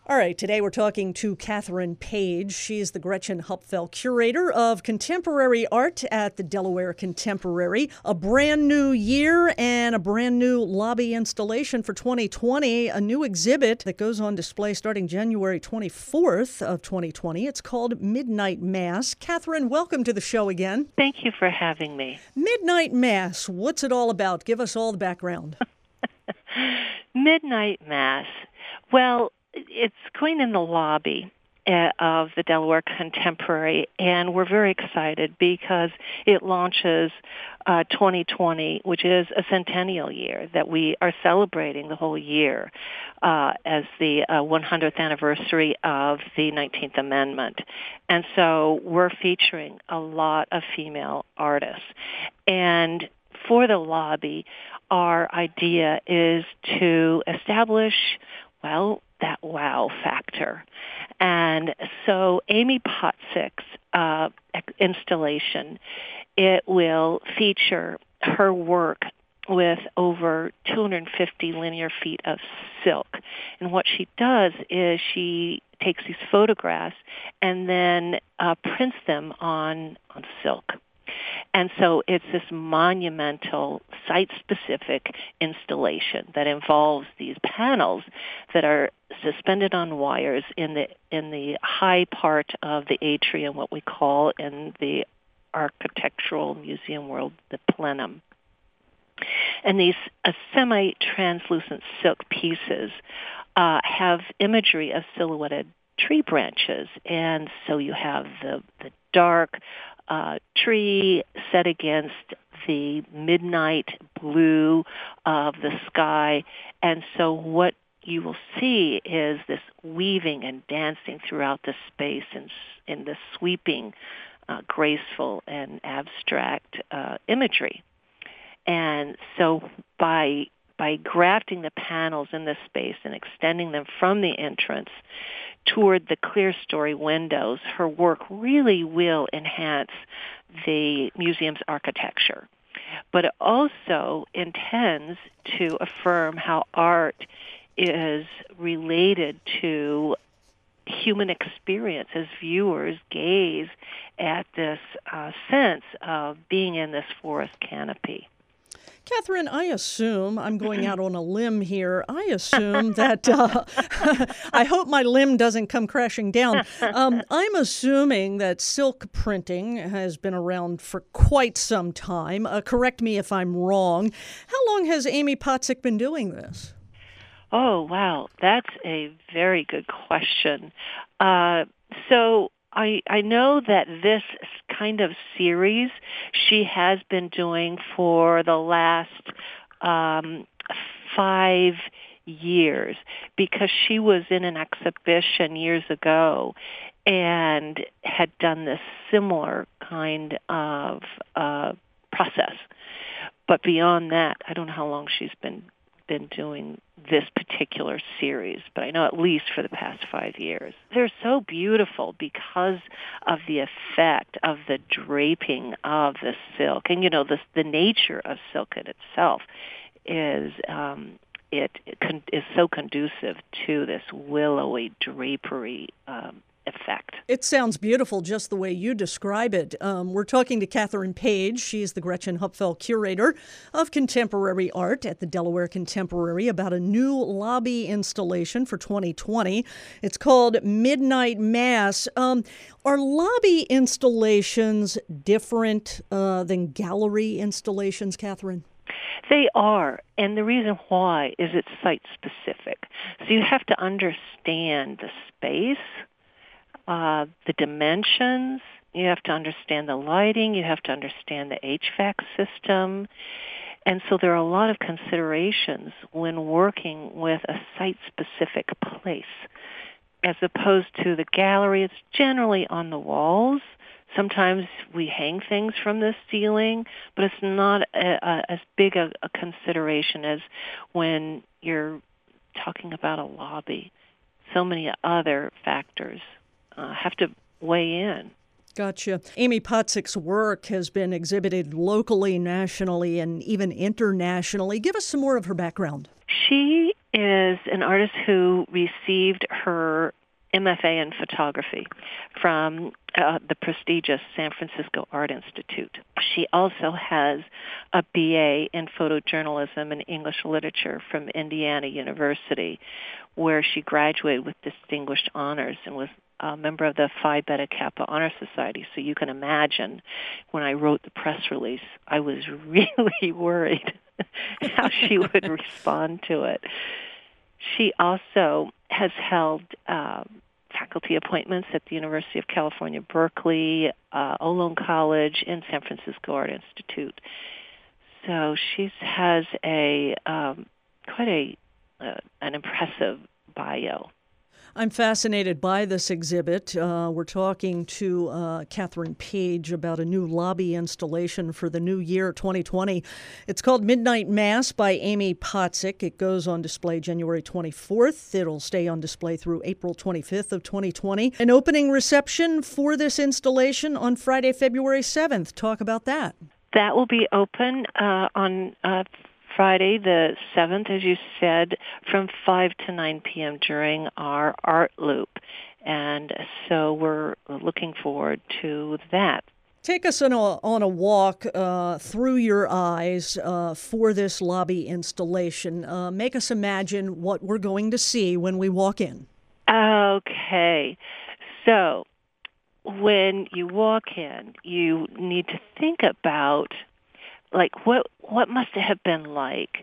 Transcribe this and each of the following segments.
All right, today we're talking to Catherine Page. She's the Gretchen Hupfeld Curator of Contemporary Art at the Delaware Contemporary. A brand new year and a brand new lobby installation for 2020, a new exhibit that goes on display starting January 24th of 2020. It's called Midnight Mass. Catherine, welcome to the show again. Thank you for having me. Midnight Mass, what's it all about? Give us all the background. Midnight Mass. Well, it's going in the lobby of the Delaware Contemporary, and we're very excited because it launches 2020, which is a centennial year that we are celebrating the whole year as the 100th anniversary of the 19th Amendment. And so we're featuring a lot of female artists. And for the lobby, our idea is to establish, that wow factor. And so Amy Potsick's installation, it will feature her work with over 250 linear feet of silk. And what she does is she takes these photographs and then prints them on silk. And so it's this monumental, site-specific installation that involves these panels that are suspended on wires in the high part of the atrium, what we call in the architectural museum world the plenum. And these semi-translucent silk pieces have imagery of silhouetted tree branches. And so you have the dark tree set against the midnight blue of the sky. And so what you will see is this weaving and dancing throughout the space in this sweeping, graceful and abstract imagery. And so by grafting the panels in this space and extending them from the entrance toward the clear story windows, her work really will enhance the museum's architecture. But it also intends to affirm how art is related to human experience as viewers gaze at this sense of being in this forest canopy. Catherine, I assume, I'm going out on a limb here, I assume that, I hope my limb doesn't come crashing down. I'm assuming that silk printing has been around for quite some time. Correct me if I'm wrong. How long has Amy Potsick been doing this? Oh, wow. That's a very good question. So I know that this kind of series she has been doing for the last 5 years because she was in an exhibition years ago and had done this similar kind of process. But beyond that, I don't know how long she's been doing this particular series, but I know at least for the past 5 years. They're so beautiful because of the effect of the draping of the silk. And, the nature of silk in itself is is so conducive to this willowy drapery effect. It sounds beautiful just the way you describe it. We're talking to Catherine Page. She's the Gretchen Hupfeld Curator of Contemporary Art at the Delaware Contemporary about a new lobby installation for 2020. It's called Midnight Mass. Are lobby installations different than gallery installations, Catherine? They are, and the reason why is it's site-specific. So you have to understand the space, the dimensions, you have to understand the lighting, you have to understand the HVAC system. And so there are a lot of considerations when working with a site-specific place. As opposed to the gallery, it's generally on the walls. Sometimes we hang things from the ceiling, but it's not as big a consideration as when you're talking about a lobby. So many other factors have to weigh in. Gotcha. Amy Potsick's work has been exhibited locally, nationally, and even internationally. Give us some more of her background. She is an artist who received her MFA in photography from the prestigious San Francisco Art Institute. She also has a BA in photojournalism and English literature from Indiana University, where she graduated with distinguished honors and was a member of the Phi Beta Kappa Honor Society. So you can imagine when I wrote the press release, I was really worried how she would respond to it. She also has held faculty appointments at the University of California, Berkeley, Olin College, and San Francisco Art Institute. So she has an impressive bio. I'm fascinated by this exhibit. We're talking to Catherine Page about a new lobby installation for the new year, 2020. It's called Midnight Mass by Amy Potzik. It goes on display January 24th. It'll stay on display through April 25th of 2020. An opening reception for this installation on Friday, February 7th. Talk about that. That will be open on Friday the 7th, as you said, from 5 to 9 p.m. during our art loop. And so we're looking forward to that. Take us on a walk through your eyes for this lobby installation. Make us imagine what we're going to see when we walk in. Okay. So when you walk in, you need to think about what must it have been like?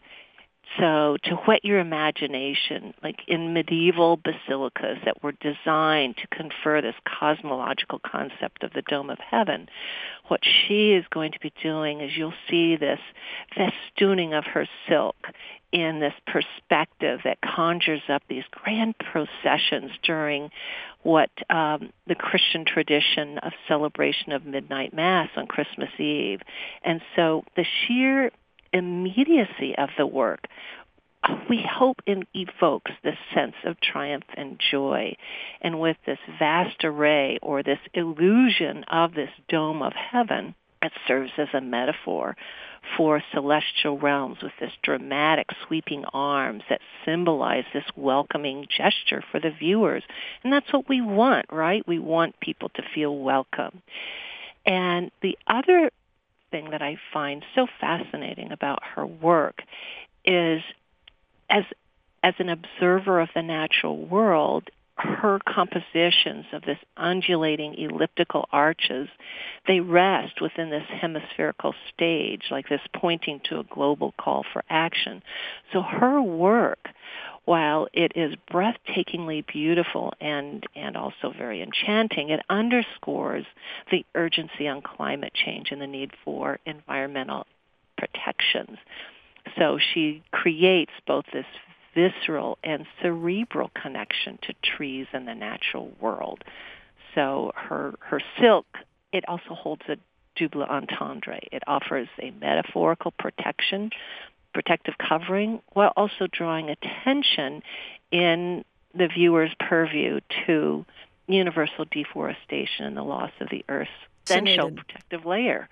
So to whet your imagination, like in medieval basilicas that were designed to confer this cosmological concept of the dome of heaven, what she is going to be doing is you'll see this festooning of her silk in this perspective that conjures up these grand processions during what the Christian tradition of celebration of midnight mass on Christmas Eve. And so the sheer immediacy of the work, we hope evokes this sense of triumph and joy. And with this vast array or this illusion of this dome of heaven, it serves as a metaphor for celestial realms with this dramatic sweeping arms that symbolize this welcoming gesture for the viewers. And that's what we want, right? We want people to feel welcome. And the other thing that I find so fascinating about her work is as an observer of the natural world, her compositions of this undulating elliptical arches, they rest within this hemispherical stage, like this pointing to a global call for action. So her work, while it is breathtakingly beautiful and also very enchanting, it underscores the urgency on climate change and the need for environmental protections. So she creates both this visceral and cerebral connection to trees and the natural world. So her silk, it also holds a double entendre. It offers a metaphorical protective covering, while also drawing attention in the viewer's purview to universal deforestation and the loss of the Earth's essential protective layer.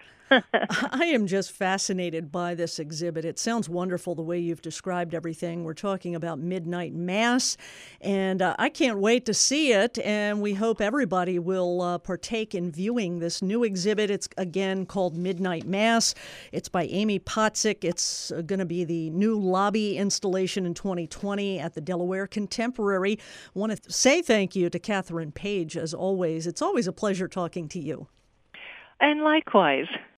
I am just fascinated by this exhibit. It sounds wonderful the way you've described everything. We're talking about Midnight Mass, and I can't wait to see it, and we hope everybody will partake in viewing this new exhibit. It's, again, called Midnight Mass. It's by Amy Potzik. It's going to be the new lobby installation in 2020 at the Delaware Contemporary. I want to say thank you to Catherine Page, as always. It's always a pleasure talking to you. And likewise.